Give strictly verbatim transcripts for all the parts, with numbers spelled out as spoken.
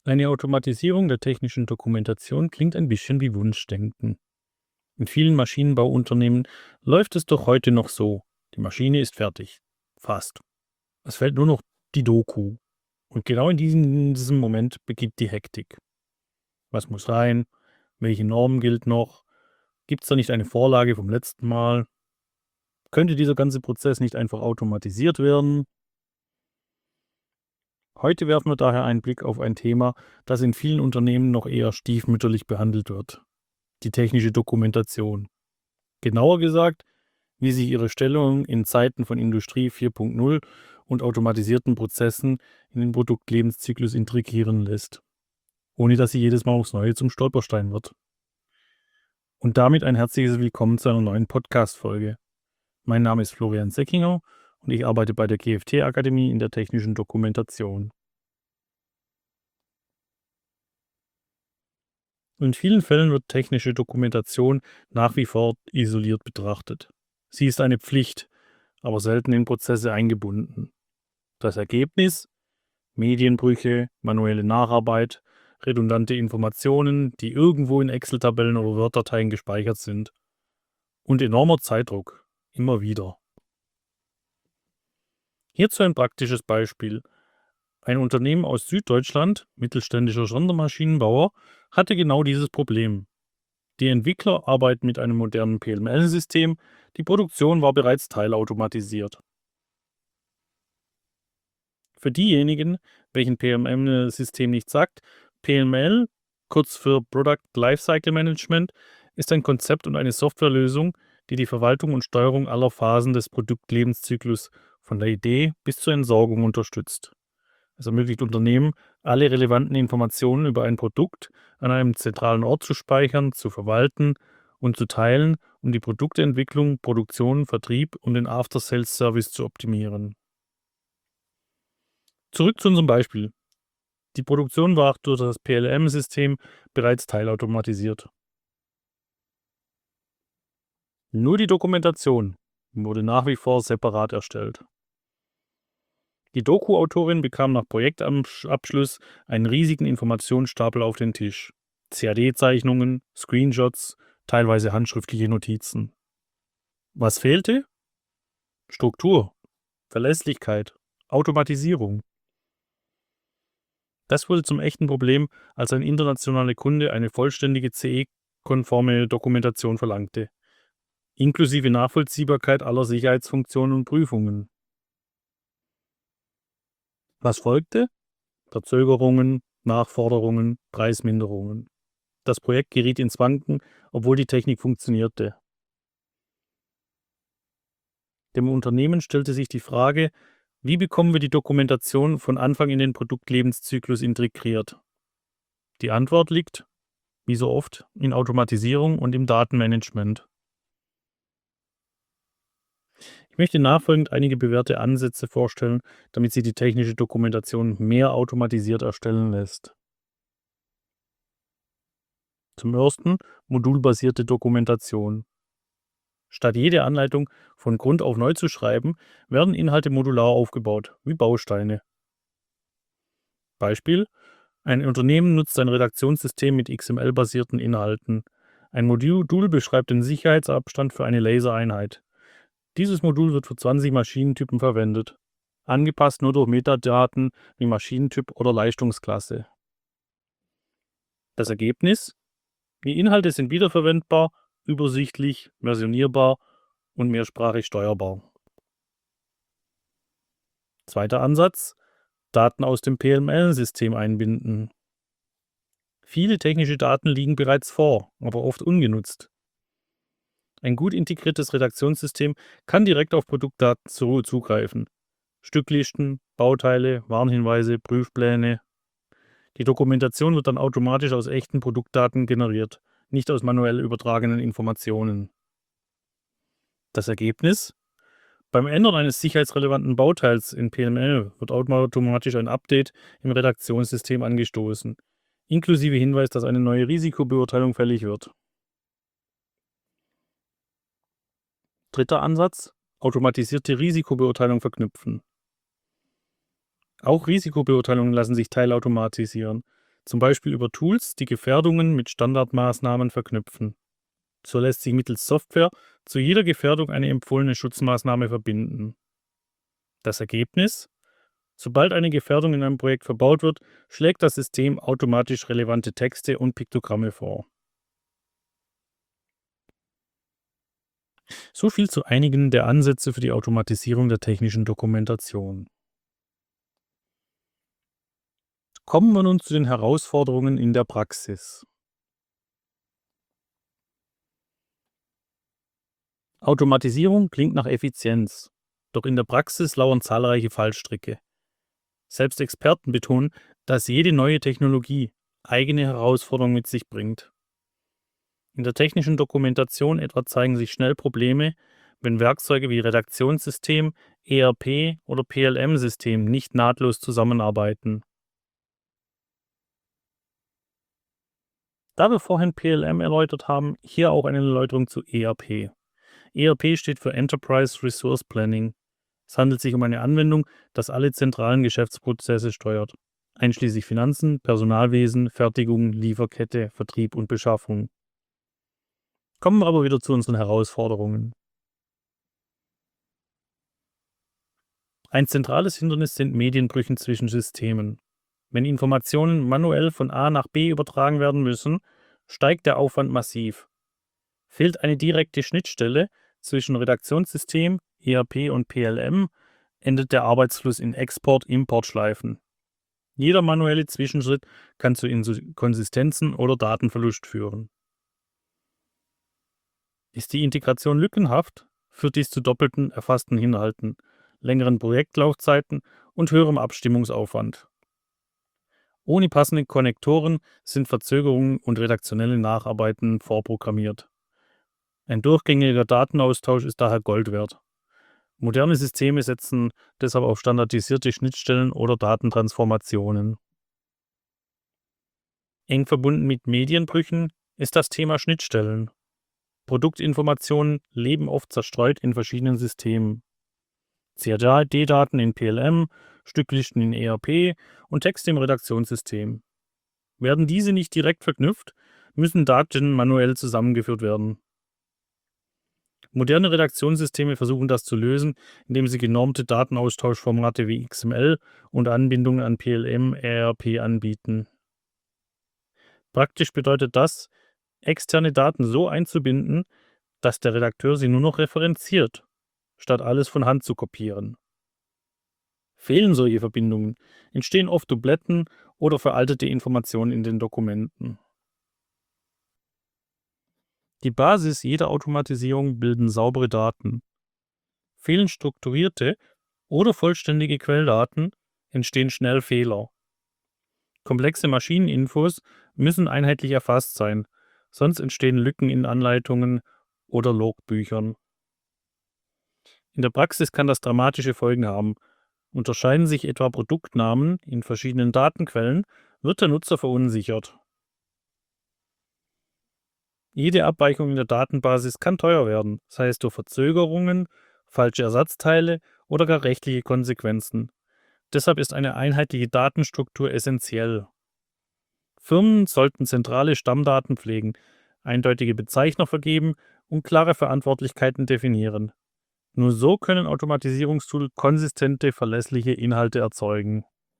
Eine Automatisierung der technischen Dokumentation klingt ein bisschen wie Wunschdenken. In vielen Maschinenbauunternehmen läuft es doch heute noch so. Die Maschine ist fertig. Fast. Es fehlt nur noch die Doku. Und genau in diesem, in diesem Moment beginnt die Hektik. Was muss rein? Welche Norm gilt noch? Gibt es da nicht eine Vorlage vom letzten Mal? Könnte dieser ganze Prozess nicht einfach automatisiert werden? Heute werfen wir daher einen Blick auf ein Thema, das in vielen Unternehmen noch eher stiefmütterlich behandelt wird: die technische Dokumentation. Genauer gesagt, wie sich ihre Stellung in Zeiten von Industrie vier Punkt null und automatisierten Prozessen in den Produktlebenszyklus integrieren lässt, ohne dass sie jedes Mal aufs Neue zum Stolperstein wird. Und damit ein herzliches Willkommen zu einer neuen Podcast-Folge. Mein Name ist Florian Seckinger und ich arbeite bei der G F T-Akademie in der technischen Dokumentation. In vielen Fällen wird technische Dokumentation nach wie vor isoliert betrachtet. Sie ist eine Pflicht, aber selten in Prozesse eingebunden. Das Ergebnis: Medienbrüche, manuelle Nacharbeit, redundante Informationen, die irgendwo in Excel-Tabellen oder Word-Dateien gespeichert sind. Und enormer Zeitdruck. Immer wieder. Hierzu ein praktisches Beispiel. Ein Unternehmen aus Süddeutschland, mittelständischer Sondermaschinenbauer, hatte genau dieses Problem. Die Entwickler arbeiten mit einem modernen P L M L-System, die Produktion war bereits teilautomatisiert. Für diejenigen, welchen P L M L-System nicht sagt: P L M L, kurz für Product Lifecycle Management, ist ein Konzept und eine Softwarelösung, die die Verwaltung und Steuerung aller Phasen des Produktlebenszyklus von der Idee bis zur Entsorgung unterstützt. Es ermöglicht Unternehmen, alle relevanten Informationen über ein Produkt an einem zentralen Ort zu speichern, zu verwalten und zu teilen, um die Produktentwicklung, Produktion, Vertrieb und den After-Sales-Service zu optimieren. Zurück zu unserem Beispiel. Die Produktion war durch das P L M-System bereits teilautomatisiert. Nur die Dokumentation wurde nach wie vor separat erstellt. Die Doku-Autorin bekam nach Projektabschluss einen riesigen Informationsstapel auf den Tisch. C A D-Zeichnungen, Screenshots, teilweise handschriftliche Notizen. Was fehlte? Struktur, Verlässlichkeit, Automatisierung. Das wurde zum echten Problem, als ein internationaler Kunde eine vollständige C E-konforme Dokumentation verlangte, inklusive Nachvollziehbarkeit aller Sicherheitsfunktionen und Prüfungen. Was folgte? Verzögerungen, Nachforderungen, Preisminderungen. Das Projekt geriet ins Wanken, obwohl die Technik funktionierte. Dem Unternehmen stellte sich die Frage: Wie bekommen wir die Dokumentation von Anfang in den Produktlebenszyklus integriert? Die Antwort liegt, wie so oft, in Automatisierung und im Datenmanagement. Ich möchte nachfolgend einige bewährte Ansätze vorstellen, damit sich die technische Dokumentation mehr automatisiert erstellen lässt. Zum ersten: modulbasierte Dokumentation. Statt jede Anleitung von Grund auf neu zu schreiben, werden Inhalte modular aufgebaut, wie Bausteine. Beispiel: Ein Unternehmen nutzt ein Redaktionssystem mit X M L-basierten Inhalten. Ein Modul beschreibt den Sicherheitsabstand für eine Lasereinheit. Dieses Modul wird für zwanzig Maschinentypen verwendet, angepasst nur durch Metadaten wie Maschinentyp oder Leistungsklasse. Das Ergebnis: Die Inhalte sind wiederverwendbar, übersichtlich, versionierbar und mehrsprachig steuerbar. Zweiter Ansatz: Daten aus dem P L M L-System einbinden. Viele technische Daten liegen bereits vor, aber oft ungenutzt. Ein gut integriertes Redaktionssystem kann direkt auf Produktdaten zugreifen. Stücklisten, Bauteile, Warnhinweise, Prüfpläne. Die Dokumentation wird dann automatisch aus echten Produktdaten generiert, nicht aus manuell übertragenen Informationen. Das Ergebnis: Beim Ändern eines sicherheitsrelevanten Bauteils in P L M L wird automatisch ein Update im Redaktionssystem angestoßen, inklusive Hinweis, dass eine neue Risikobeurteilung fällig wird. Dritter Ansatz: automatisierte Risikobeurteilung verknüpfen. Auch Risikobeurteilungen lassen sich teilautomatisieren. zum Beispiel über Tools, die Gefährdungen mit Standardmaßnahmen verknüpfen. So lässt sich mittels Software zu jeder Gefährdung eine empfohlene Schutzmaßnahme verbinden. Das Ergebnis? Sobald eine Gefährdung in einem Projekt verbaut wird, schlägt das System automatisch relevante Texte und Piktogramme vor. So viel zu einigen der Ansätze für die Automatisierung der technischen Dokumentation. Kommen wir nun zu den Herausforderungen in der Praxis. Automatisierung klingt nach Effizienz, doch in der Praxis lauern zahlreiche Fallstricke. Selbst Experten betonen, dass jede neue Technologie eigene Herausforderungen mit sich bringt. In der technischen Dokumentation etwa zeigen sich schnell Probleme, wenn Werkzeuge wie Redaktionssystem, E R P oder P L M-System nicht nahtlos zusammenarbeiten. Da wir vorhin P L M erläutert haben, hier auch eine Erläuterung zu E R P. E R P steht für Enterprise Resource Planning. Es handelt sich um eine Anwendung, das alle zentralen Geschäftsprozesse steuert, einschließlich Finanzen, Personalwesen, Fertigung, Lieferkette, Vertrieb und Beschaffung. Kommen wir aber wieder zu unseren Herausforderungen. Ein zentrales Hindernis sind Medienbrüche zwischen Systemen. Wenn Informationen manuell von A nach B übertragen werden müssen, steigt der Aufwand massiv. Fehlt eine direkte Schnittstelle zwischen Redaktionssystem, E R P und P L M, endet der Arbeitsfluss in Export-Import-Schleifen. Jeder manuelle Zwischenschritt kann zu Inkonsistenzen oder Datenverlust führen. Ist die Integration lückenhaft, führt dies zu doppelten erfassten Inhalten, längeren Projektlaufzeiten und höherem Abstimmungsaufwand. Ohne passende Konnektoren sind Verzögerungen und redaktionelle Nacharbeiten vorprogrammiert. Ein durchgängiger Datenaustausch ist daher Gold wert. Moderne Systeme setzen deshalb auf standardisierte Schnittstellen oder Datentransformationen. Eng verbunden mit Medienbrüchen ist das Thema Schnittstellen. Produktinformationen leben oft zerstreut in verschiedenen Systemen. C A D-Daten in P L M, Stücklisten in E R P und Texte im Redaktionssystem. Werden diese nicht direkt verknüpft, müssen Daten manuell zusammengeführt werden. Moderne Redaktionssysteme versuchen das zu lösen, indem sie genormte Datenaustauschformate wie X M L und Anbindungen an P L M, E R P anbieten. Praktisch bedeutet das, externe Daten so einzubinden, dass der Redakteur sie nur noch referenziert, statt alles von Hand zu kopieren. Fehlen solche Verbindungen, entstehen oft Dubletten oder veraltete Informationen in den Dokumenten. Die Basis jeder Automatisierung bilden saubere Daten. Fehlen strukturierte oder vollständige Quelldaten, entstehen schnell Fehler. Komplexe Maschineninfos müssen einheitlich erfasst sein, sonst entstehen Lücken in Anleitungen oder Logbüchern. In der Praxis kann das dramatische Folgen haben. Unterscheiden sich etwa Produktnamen in verschiedenen Datenquellen, wird der Nutzer verunsichert. Jede Abweichung in der Datenbasis kann teuer werden, sei es durch Verzögerungen, falsche Ersatzteile oder gar rechtliche Konsequenzen. Deshalb ist eine einheitliche Datenstruktur essentiell. Firmen sollten zentrale Stammdaten pflegen, eindeutige Bezeichner vergeben und klare Verantwortlichkeiten definieren. Nur so können Automatisierungstools konsistente, verlässliche Inhalte erzeugen.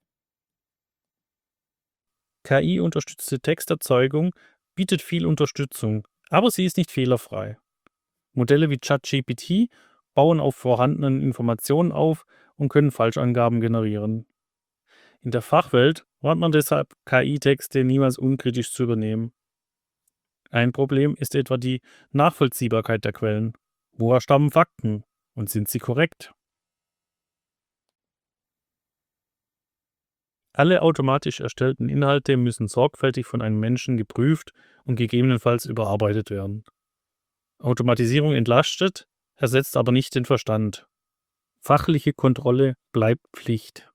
K I-unterstützte Texterzeugung bietet viel Unterstützung, aber sie ist nicht fehlerfrei. Modelle wie ChatGPT bauen auf vorhandenen Informationen auf und können Falschangaben generieren. In der Fachwelt warnt man deshalb, K I-Texte niemals unkritisch zu übernehmen. Ein Problem ist etwa die Nachvollziehbarkeit der Quellen. Woher stammen Fakten und sind sie korrekt? Alle automatisch erstellten Inhalte müssen sorgfältig von einem Menschen geprüft und gegebenenfalls überarbeitet werden. Automatisierung entlastet, ersetzt aber nicht den Verstand. Fachliche Kontrolle bleibt Pflicht.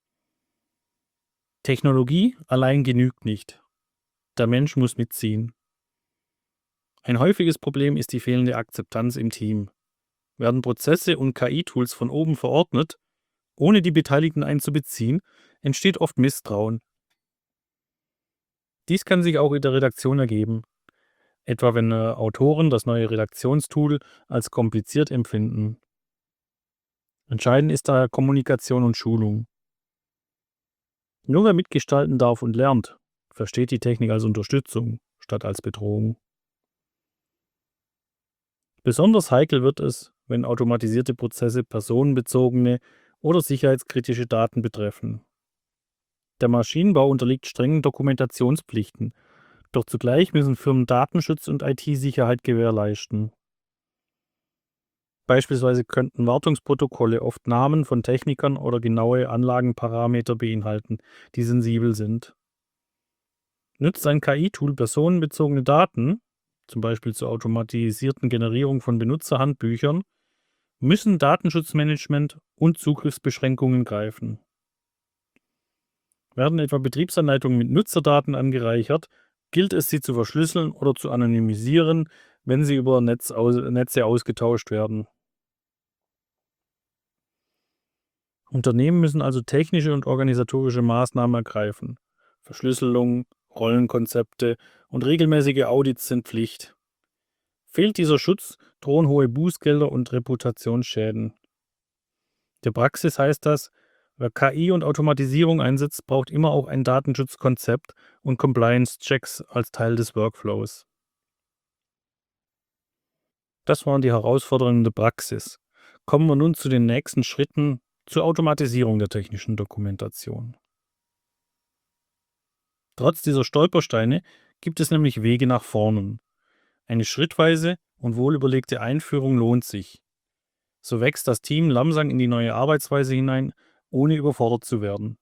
Technologie allein genügt nicht. Der Mensch muss mitziehen. Ein häufiges Problem ist die fehlende Akzeptanz im Team. Werden Prozesse und K I-Tools von oben verordnet, ohne die Beteiligten einzubeziehen, entsteht oft Misstrauen. Dies kann sich auch in der Redaktion ergeben, etwa wenn äh, Autoren das neue Redaktionstool als kompliziert empfinden. Entscheidend ist daher Kommunikation und Schulung. Nur wer mitgestalten darf und lernt, versteht die Technik als Unterstützung statt als Bedrohung. Besonders heikel wird es, wenn automatisierte Prozesse personenbezogene oder sicherheitskritische Daten betreffen. Der Maschinenbau unterliegt strengen Dokumentationspflichten, doch zugleich müssen Firmen Datenschutz und I T-Sicherheit gewährleisten. Beispielsweise könnten Wartungsprotokolle oft Namen von Technikern oder genaue Anlagenparameter beinhalten, die sensibel sind. Nützt ein K I-Tool personenbezogene Daten, zum Beispiel zur automatisierten Generierung von Benutzerhandbüchern, müssen Datenschutzmanagement und Zugriffsbeschränkungen greifen. Werden etwa Betriebsanleitungen mit Nutzerdaten angereichert, gilt es, sie zu verschlüsseln oder zu anonymisieren, wenn sie über Netz aus, Netze ausgetauscht werden. Unternehmen müssen also technische und organisatorische Maßnahmen ergreifen. Verschlüsselung, Rollenkonzepte und regelmäßige Audits sind Pflicht. Fehlt dieser Schutz, drohen hohe Bußgelder und Reputationsschäden. Der Praxis heißt das, wer K I und Automatisierung einsetzt, braucht immer auch ein Datenschutzkonzept und Compliance-Checks als Teil des Workflows. Das waren die Herausforderungen der Praxis. Kommen wir nun zu den nächsten Schritten zur Automatisierung der technischen Dokumentation. Trotz dieser Stolpersteine gibt es nämlich Wege nach vorn. Eine schrittweise und wohlüberlegte Einführung lohnt sich. So wächst das Team langsam in die neue Arbeitsweise hinein, ohne überfordert zu werden.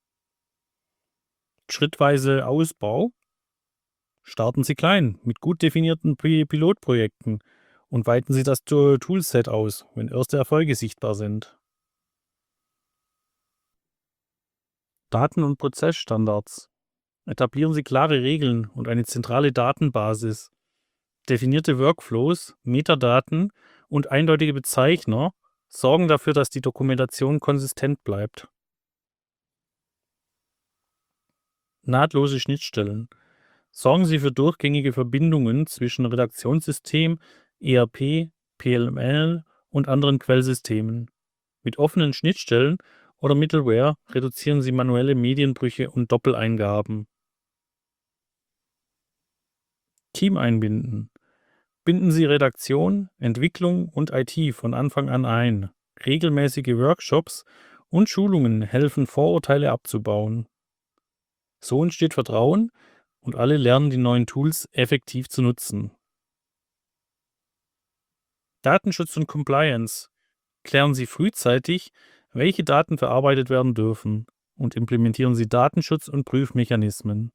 Schrittweise Ausbau. Starten Sie klein, mit gut definierten Pilotprojekten und weiten Sie das Toolset aus, wenn erste Erfolge sichtbar sind. Daten- und Prozessstandards. Etablieren Sie klare Regeln und eine zentrale Datenbasis. Definierte Workflows, Metadaten und eindeutige Bezeichner sorgen dafür, dass die Dokumentation konsistent bleibt. Nahtlose Schnittstellen. Sorgen Sie für durchgängige Verbindungen zwischen Redaktionssystem, E R P, P L M L und anderen Quellsystemen. Mit offenen Schnittstellen oder Middleware reduzieren Sie manuelle Medienbrüche und Doppeleingaben. Team einbinden. Binden Sie Redaktion, Entwicklung und I T von Anfang an ein. Regelmäßige Workshops und Schulungen helfen, Vorurteile abzubauen. So entsteht Vertrauen und alle lernen, die neuen Tools effektiv zu nutzen. Datenschutz und Compliance. Klären Sie frühzeitig, welche Daten verarbeitet werden dürfen, und implementieren Sie Datenschutz- und Prüfmechanismen.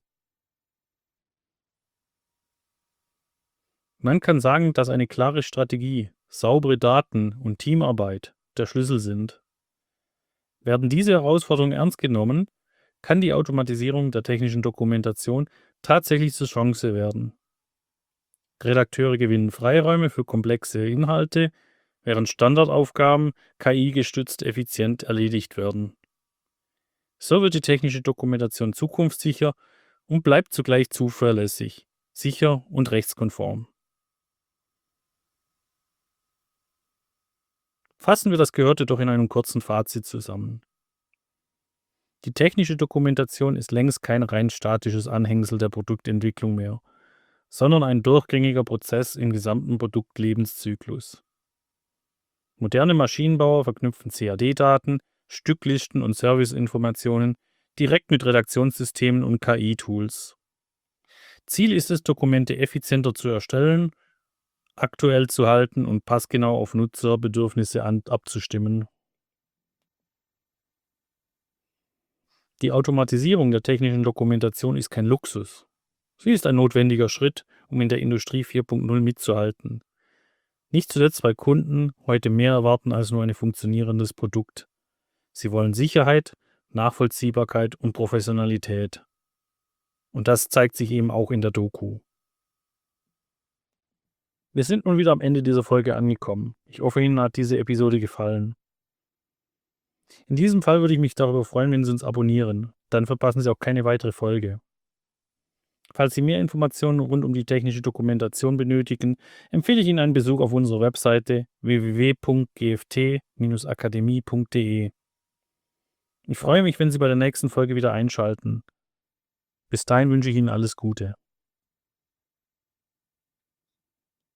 Man kann sagen, dass eine klare Strategie, saubere Daten und Teamarbeit der Schlüssel sind. Werden diese Herausforderungen ernst genommen, kann die Automatisierung der technischen Dokumentation tatsächlich zur Chance werden. Redakteure gewinnen Freiräume für komplexe Inhalte, während Standardaufgaben K I-gestützt effizient erledigt werden. So wird die technische Dokumentation zukunftssicher und bleibt zugleich zuverlässig, sicher und rechtskonform. Fassen wir das Gehörte doch in einem kurzen Fazit zusammen. Die technische Dokumentation ist längst kein rein statisches Anhängsel der Produktentwicklung mehr, sondern ein durchgängiger Prozess im gesamten Produktlebenszyklus. Moderne Maschinenbauer verknüpfen C A D-Daten, Stücklisten und Serviceinformationen direkt mit Redaktionssystemen und K I-Tools. Ziel ist es, Dokumente effizienter zu erstellen, aktuell zu halten und passgenau auf Nutzerbedürfnisse an, abzustimmen. Die Automatisierung der technischen Dokumentation ist kein Luxus. Sie ist ein notwendiger Schritt, um in der Industrie vier Punkt null mitzuhalten. Nicht zuletzt, weil Kunden heute mehr erwarten als nur ein funktionierendes Produkt. Sie wollen Sicherheit, Nachvollziehbarkeit und Professionalität. Und das zeigt sich eben auch in der Doku. Wir sind nun wieder am Ende dieser Folge angekommen. Ich hoffe, Ihnen hat diese Episode gefallen. In diesem Fall würde ich mich darüber freuen, wenn Sie uns abonnieren. Dann verpassen Sie auch keine weitere Folge. Falls Sie mehr Informationen rund um die technische Dokumentation benötigen, empfehle ich Ihnen einen Besuch auf unserer Webseite w w w punkt g f t Bindestrich akademie punkt d e. Ich freue mich, wenn Sie bei der nächsten Folge wieder einschalten. Bis dahin wünsche ich Ihnen alles Gute.